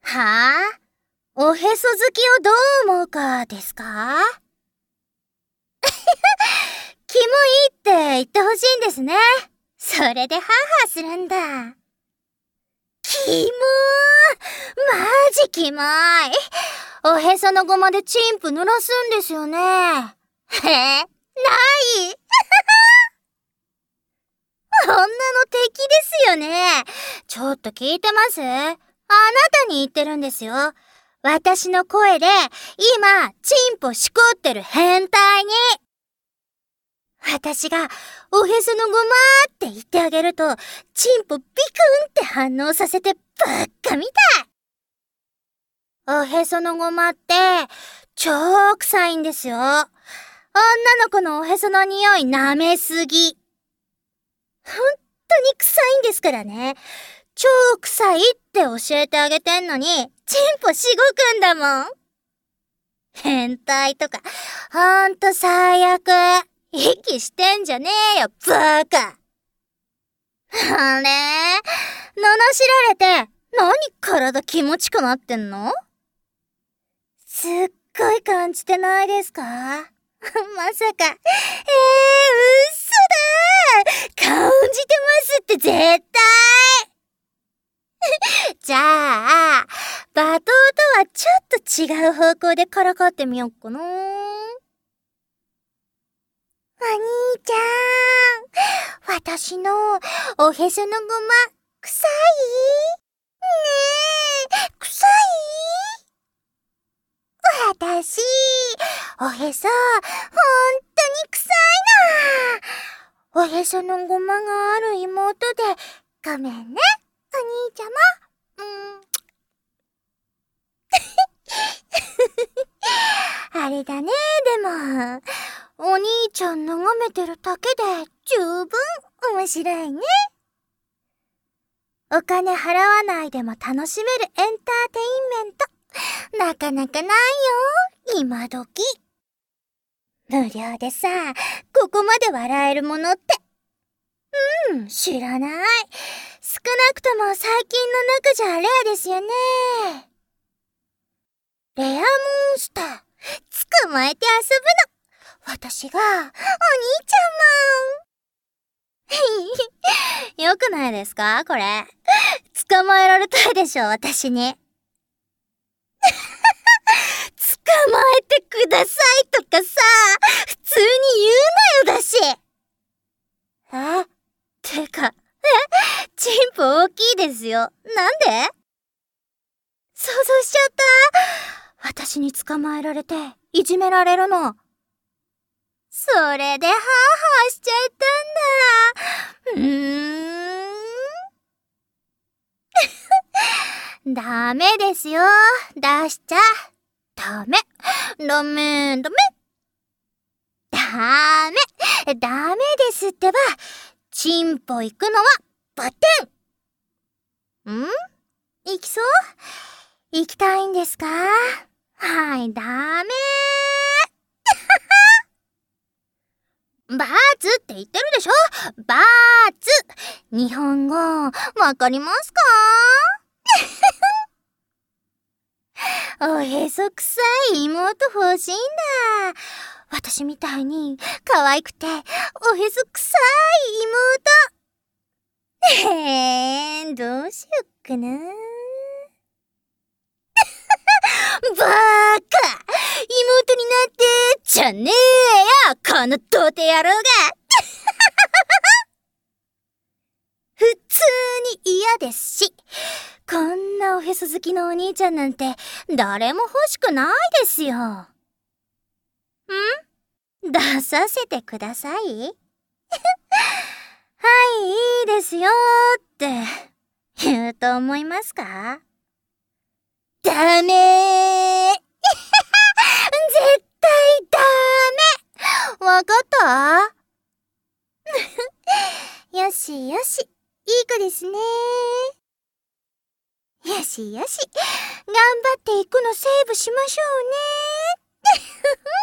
はあ？おへそ好きをどう思うかですか？キモいって言ってほしいんですね。それでハーハーするんだ。キモー！マジキモい。おへそのゴマでチンプ濡らすんですよね。ない女の敵ですよね。ちょっと聞いてます？あなたに言ってるんですよ。私の声で今チンポしこってる変態に。私がおへそのゴマって言ってあげるとチンポビクンって反応させてばっかみたい。おへそのゴマって超臭いんですよ。女の子のおへその匂い舐めすぎ。本当に臭いんですからね。超臭いって教えてあげてんのに、チンポしごくんだもん。変態とか、ほんと最悪。息してんじゃねえよ、バカ。あれ？罵られて、何体気持ちくなってんの？すっごい感じてないですか？まさか、嘘だ！感じてますって絶対！じゃあ、罵倒とはちょっと違う方向でからかってみよっかな。お兄ちゃん、私のおへそのゴマ、臭い？ねえ、臭い？私、おへそ、ほんとに臭いな。おへそのゴマがある妹で、ごめんね、お兄ちゃま。あれだね、でも、お兄ちゃん眺めてるだけで十分面白いね。お金払わないでも楽しめるエンターテインメント。なかなかないよ、今時。無料でさ、ここまで笑えるものって。知らない。少なくとも最近の中じゃレアですよね。レアモンスター、捕まえて遊ぶの。私が、お兄ちゃんもん。よくないですかこれ。捕まえられたいでしょ、私に。捕まえてくださいとかさ、普通に言うなよだし。てか、チンポ大きいですよ。なんで？想像しちゃった。私に捕まえられて、いじめられるの。それでハーハーしちゃったんだ。ダメですよ。出しちゃ。ダメ。ダメ。ダメですってば。チンポ行くのはバッテン。行きそう？行きたいんですか？はい、ダメバーツって言ってるでしょ？バーツ。日本語、わかりますか？おへそくさい妹欲しいんだ。私みたいに可愛くておへそくさい妹。どうしよっかな。バーカ！妹になってじゃねえよこの童貞野郎が。普通に嫌ですし、こんなおへそ好きのお兄ちゃんなんて誰も欲しくないですよ。出させてください。はい、いいですよって言うと思いますか？ダメー。絶対ダメ。わかった？よしよし、いい子ですね。よしよし、頑張っていくのセーブしましょうね。